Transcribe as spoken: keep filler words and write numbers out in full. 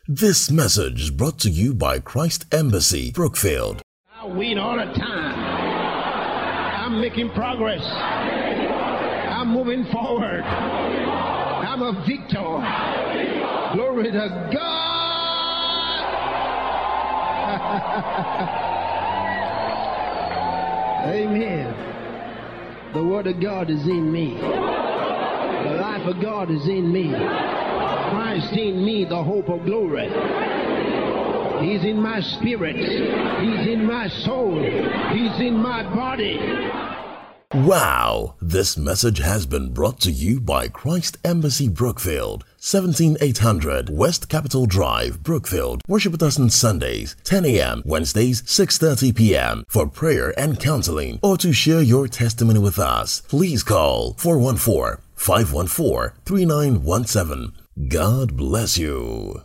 This message is brought to you by Christ Embassy, Brookfield. I win all the time. I'm making progress. I'm moving forward. I'm a victor. Glory to God. Amen. The word of God is in me. The life of God is in me. Christ in me, the hope of glory. He's in my spirit. He's in my soul. He's in my body. Wow! This message has been brought to you by Christ Embassy Brookfield, seventeen eight hundred West Capitol Drive, Brookfield. Worship with us on Sundays, ten a m, Wednesdays, six thirty p m for prayer and counseling, or to share your testimony with us. Please call four one four, five one four, three nine one seven. God bless you.